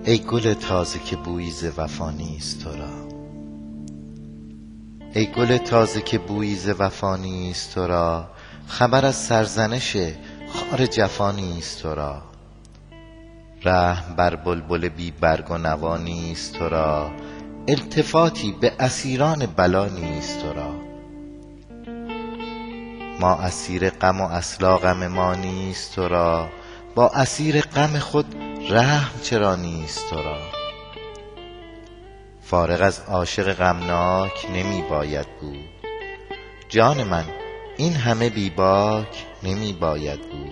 ای گل تازه که بویی ز وفا نیست تو را، ای گل تازه که بویی ز وفا نیست تو را، خبر از سرزنش خار جفا نیست تو را. رحم بر بلبل بی برگ و نوا نیست تو را، التفاتی به اسیران بلا نیست تو را. ما اسیر غم و اصلا غم ما نیست تو را، با اسیر غم خود رحم چرا نیست تو را. فارغ از عاشق غمناک نمی باید بود، جان من این همه بی باک نمی باید بود.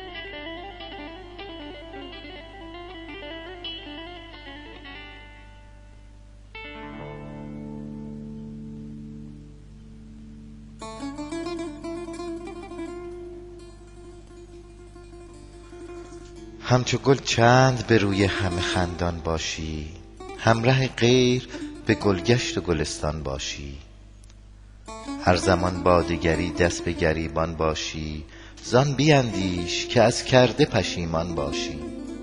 همچو گل چند به روی همه خندان باشی، همره غیر به گلگشت و گلستان باشی. هر زمان با دگری دست به گریبان باشی، زان بیندیش که از کرده پشیمان باشی.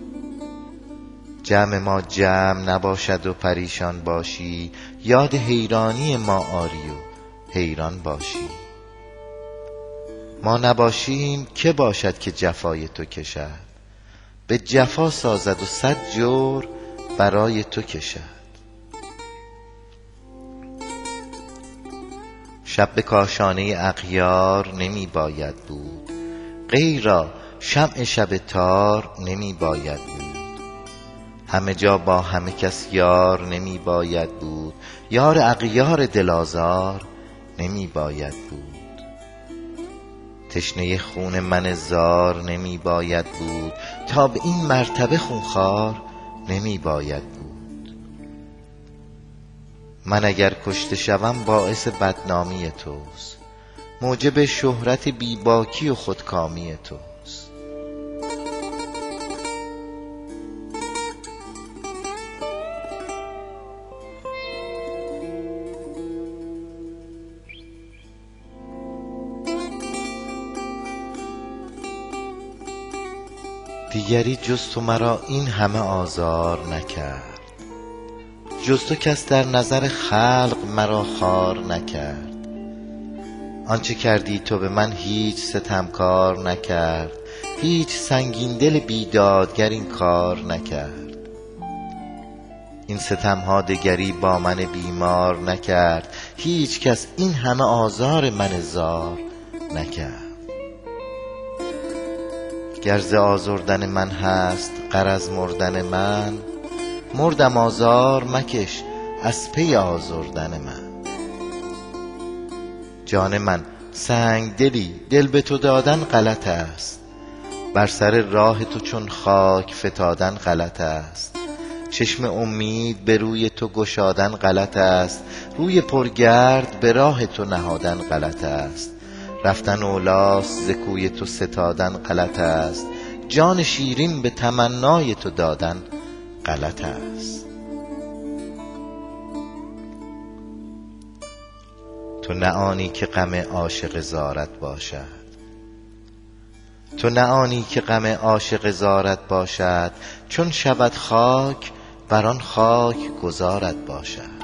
جمع ما جمع نباشد و پریشان باشی، یاد حیرانی ما آری و حیران باشی. ما نباشیم که باشد که جفای تو کشد، به جفا سازد و 100 جور برای تو کشد. شب به کاشانه اغیار نمی باید بود، غیر را شمع شب تار نمی باید بود. همه جا با همه کس یار نمی باید بود، یار اغیار دل آزار نمی باید بود. تشنه خون من زار نمی باید بود، تا به این مرتبه خونخوار نمی باید بود. من اگر کشته شوم باعث بدنامی توست، موجب شهرت بیباکی و خودکامی توست. دیگری جز تو مرا این همه آزار نکرد، جز تو کس در نظر خلق مرا خوار نکرد. آنچه کردی تو به من هیچ ستمکار نکرد، هیچ سنگین دل بیدادگر این کار نکرد. این ستمها دگری با من بیمار نکرد، هیچ کس این همه آزار من زار نکرد. گر ز آزردن من هست غرض مردن من، مردم آزار مکش از پی آزردن من. جان من سنگ دلی دل به تو دادن غلط است، بر سر راه تو چون خاک فتادن غلط است. چشم امید به روی تو گشادن غلط است، روی پرگرد به راه تو نهادن غلط است. رفتن اولیست ز کوی تو ستادن غلط است، جان شیرین به تمنای تو دادن غلط است. تو نه آنی که غم عاشق زارت باشد، تو نه آنی که غم عاشق زارت باشد، چون شود خاک بر آن خاک گذارت باشد.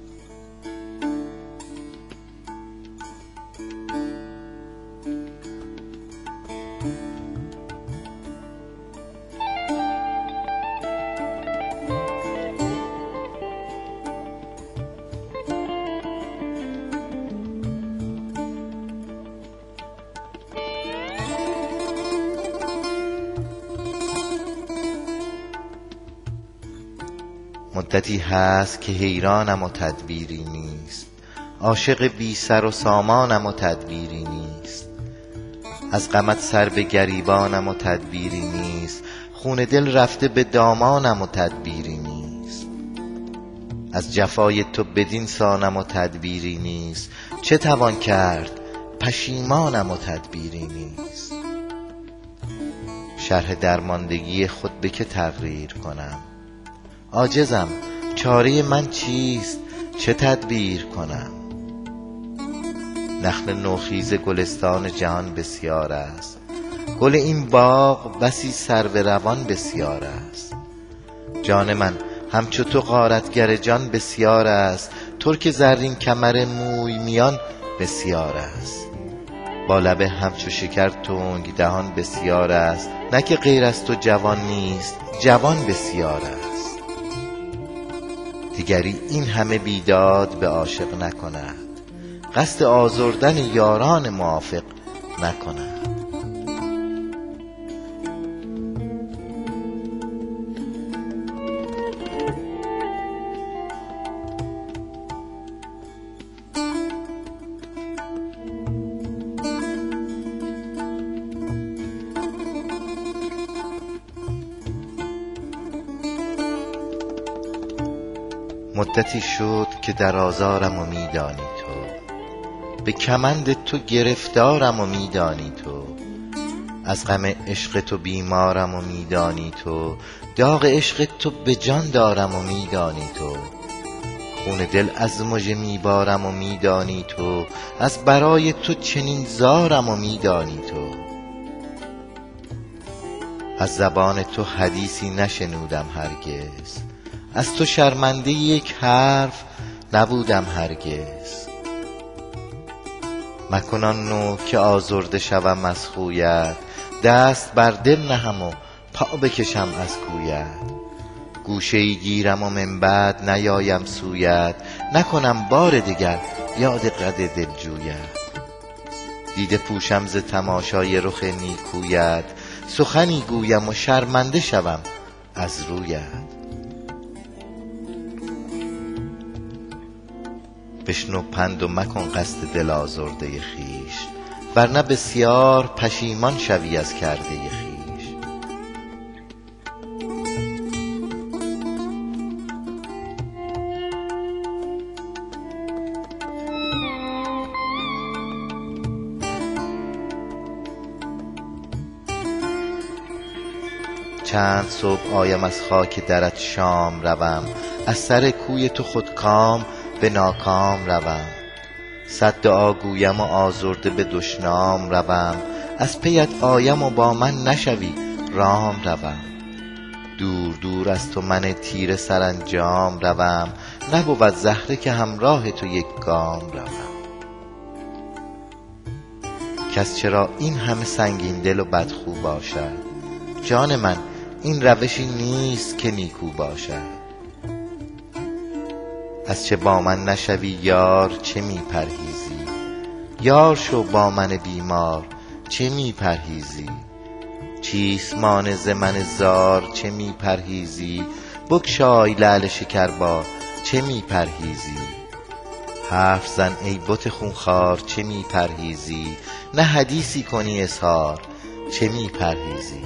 مدتی هست که حیرانم و تدبیری نیست، عاشق بی سر و سامانم و تدبیری نیست. از غمت سر به گریبانم و تدبیری نیست، خون دل رفته به دامانم و تدبیری نیست. از جفای تو بدین سانم و تدبیری نیست، چه توان کرد پشیمانم و تدبیری نیست. شرح درماندگی خود به که تقریر کنم، عاجزم چاره من چیست چه تدبیر کنم. نخل نوخیز گلستان جهان بسیار است، گل این باغ بسی سرو روان بسیار است. جان من همچو تو غارتگر جان بسیار است، ترک زرین کمر موی میان بسیار است. با لب همچو شکر تنگ دهان بسیار است، نه که غیر از تو جوان نیست جوان بسیار است. دیگری این همه بیداد به عاشق نکند، قصد آزردن یاران موافق نکند. مدتی شد که در آزارم و میدانی تو، به کمند تو گرفتارم و میدانی تو. از غم عشق تو بیمارم و میدانی تو، داغ عشق تو به جان دارم و میدانی تو. خون دل از مژه میبارم و میدانی تو، از برای تو چنین زارم و میدانی تو. از زبان تو حدیثی نشنودم هرگز، از تو شرمنده یک حرف نبودم هرگز. مکن آن نوع که آزرده شوم از خویت، دست بر دل نهم و پا بکشم از کویت. گوشه ای گیرم و من بعد نیایم سویت، نکنم بار دگر یاد قد دلجویت. دیده پوشم ز تماشای رخ نیکویت، سخنی گویم و شرمنده شوم از رویت. بشنو پند و مکن قصد دل آزرده خویش، ورنه بسیار پشیمان شوی از کرده خویش. چند صبح آیم از خاک درت شام روم، از سر کوی تو خودکام به ناکام روم. صد دعا گویم و آزرده به دشنام روم، از پیت آیم و با من نشوی رام روم. دور دور از تو من تیره سرانجام روم، نبود زهره که همراه تو یک گام روم. کس چرا این همه سنگین دل و بدخو باشد، جان من این روشی نیست که نیکو باشد. از چه با من نشوی یار چه می پرهیزی، یار شو با من بیمار چه می پرهیزی. چیست مانع ز من زار چه می پرهیزی، بگشای لعل شکربار چه می پرهیزی. حرف زن ای بت خونخوار چه می پرهیزی، نه حدیثی کنی اظهار چه می پرهیزی.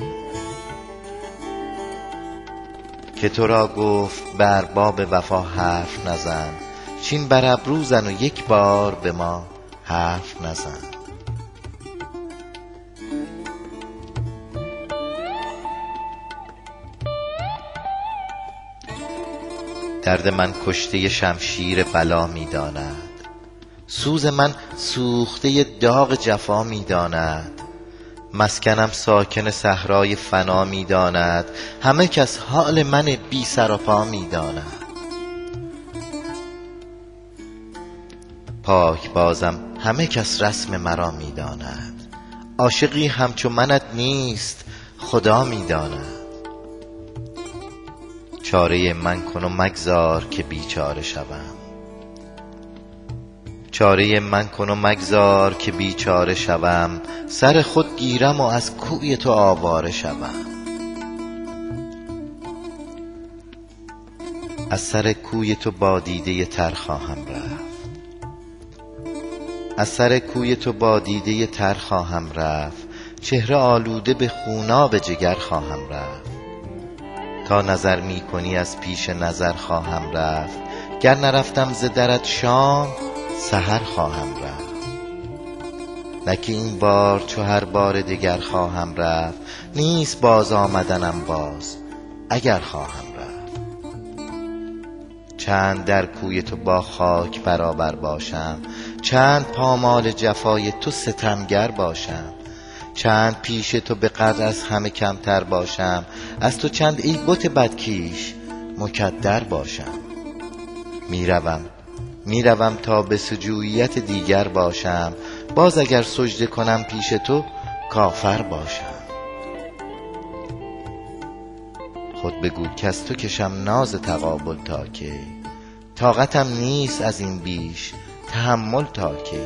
که تو را گفت به ارباب وفا حرف نزن، چین بر ابرو زن و یک بار به ما حرف نزن. درد من کشته شمشیر بلا می داند، سوز من سوخته داغ جفا می داند. مسکنم ساکن صحرای فنا می داند، همه کس حال من بی سر و پا می داند. پاک بازم همه کس رسم مرا می داند، عاشقی همچو منت نیست خدا می داند. چاره من کن و مگذار که بیچاره شوم، چاره من کن و مگذار که بیچاره شوم. سر خود گیرم و از کوی تو آواره شوم. از سر کوی تو با دیده تر خواهم رفت، از سر کوی تو با دیده تر خواهم رفت. چهره آلوده به خوناب جگر خواهم رفت. تا نظر می کنی از پیش نظر خواهم رفت، گر نرفتم ز درت شام سحر خواهم رفت. نکه این بار چو هر بار دگر خواهم رفت، نیست باز آمدنم باز اگر خواهم رفت. چند در کوی تو با خاک برابر باشم، چند پامال جفای تو ستمگر باشم. چند پیش تو به قدر از همه کمتر باشم، از تو چند ای بت بدکیش مکدر باشم. میروم تا به سجوییت دیگر باشم، باز اگر سجده کنم پیش تو کافر باشم. خود بگو کز تو کشم ناز تقابل تا کی، طاقتم نیست از این بیش تحمل تا کی.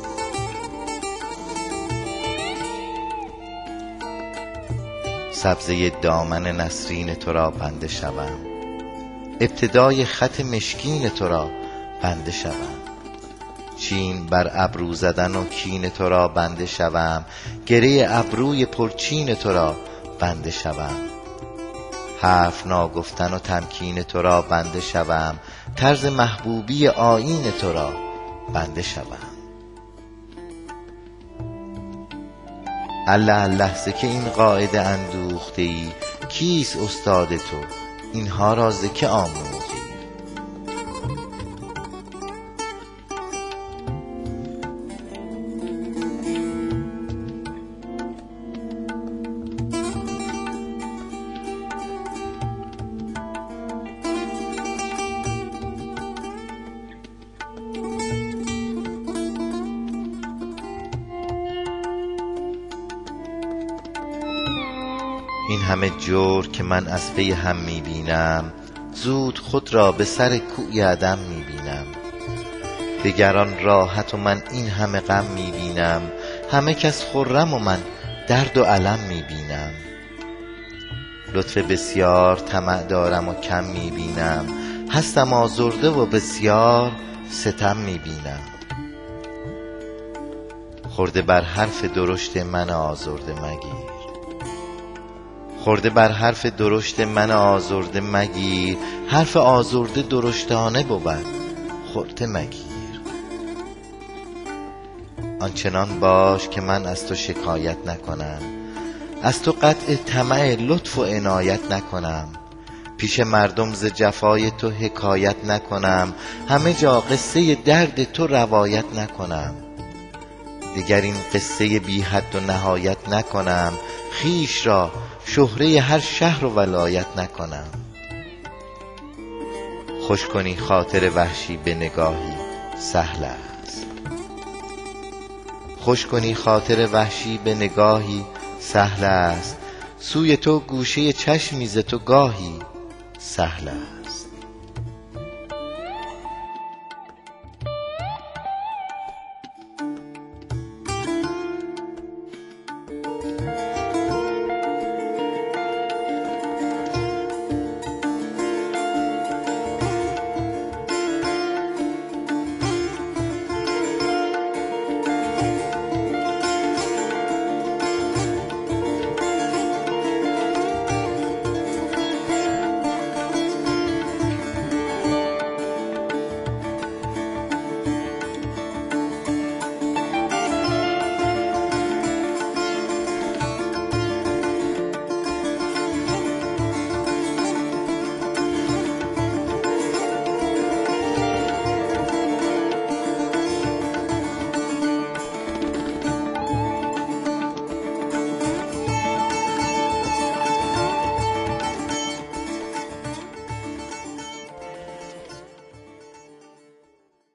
سبزه دامن نسرین تو را بنده شوم، ابتدای خط مشکین تو را بنده شوم. چین بر ابرو زدن و کین تو را بنده شوم، گره ابروی پرچین تو را بنده شوم. حرف ناگفتن و تمکین تو را بنده شوم، طرز محبوبی آیین تو را بنده شوم. الله لحظه که این قاعده اندوخته ای، کیست استاد تو اینها را ز که آموختی؟ این همه جور که من از پی هم میبینم، زود خود را به سر کوی عدم میبینم. دگران راحت و من این همه غم میبینم، همه کس خرم و من درد و الم میبینم. لطف بسیار طمع دارم و کم میبینم، هستم آزرده و بسیار ستم میبینم. خورده بر حرف درشت من آزرده مگیر، خورده بر حرف درشت من آزرده مگیر، حرف آزرده درشتانه بود خورده مگیر. آنچنان باش که من از تو شکایت نکنم، از تو قطع طمع لطف و عنایت نکنم. پیش مردم ز جفای تو حکایت نکنم، همه جا قصه درد تو روایت نکنم. دیگر این قصه بی حد و نهایت نکنم، خویش را شهره هر شهر و ولایت نکنم. خوش کنی خاطر وحشی به نگاهی سهل است، خوش کنی خاطر وحشی به نگاهی سهل است. سوی تو گوشه چشمی ز تو گاهی سهل است.